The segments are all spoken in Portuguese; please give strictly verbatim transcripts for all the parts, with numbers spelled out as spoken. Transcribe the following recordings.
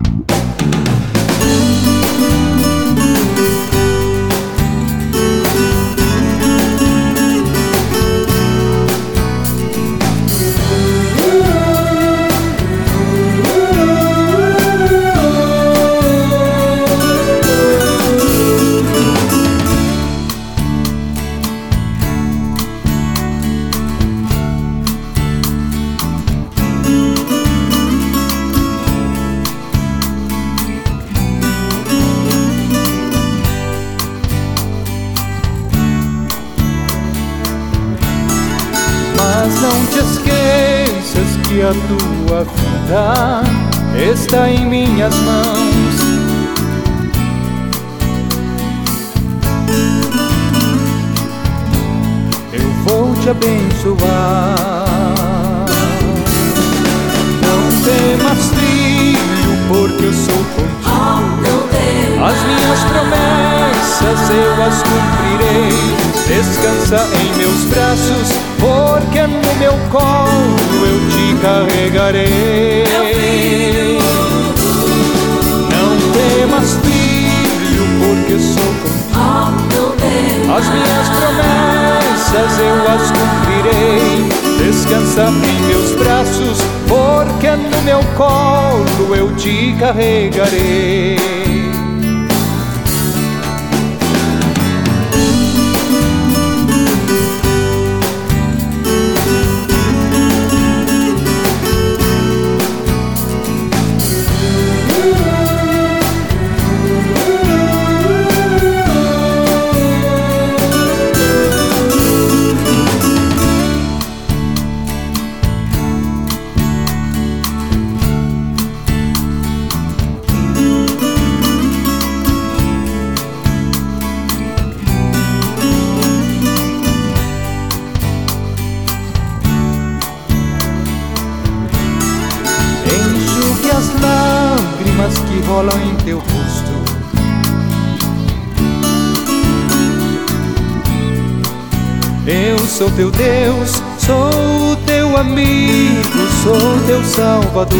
Mas não te esqueças que a tua vida está em minhas mãos. Eu vou te abençoar. Não temas, filho, porque eu sou contigo. As minhas promessas eu as cumprirei. Descansa em meus braços, porque no meu colo eu te carregarei. Não temas, filho, porque sou contigo. As minhas promessas eu as cumprirei. Descansa em meus braços, porque no meu colo eu te carregarei. As lágrimas que rolam em teu rosto, eu sou teu Deus, sou o teu amigo, sou teu Salvador.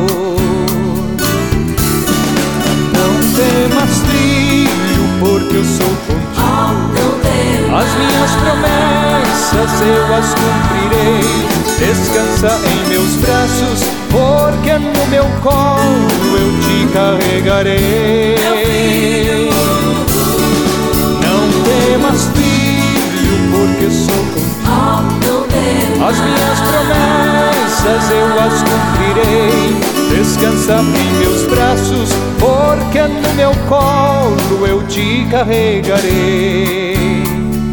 Não temas, filho, porque eu sou contigo. As minhas promessas eu as cumprirei. Descansa em meus braços, porque no meu colo eu te carregarei. Não temas, filho, porque sou contigo. As minhas promessas eu as cumprirei. Descansa em meus braços, porque no meu colo eu te carregarei.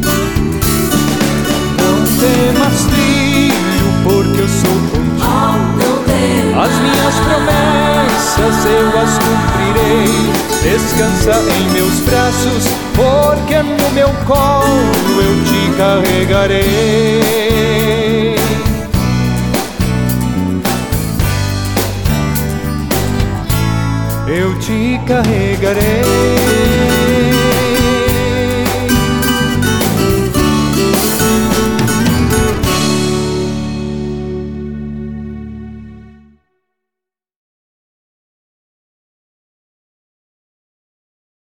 Não temas, filho, porque eu sou contigo. As minhas promessas eu as cumprirei. Descansa em meus braços, porque no meu colo eu te carregarei. Eu te carregarei.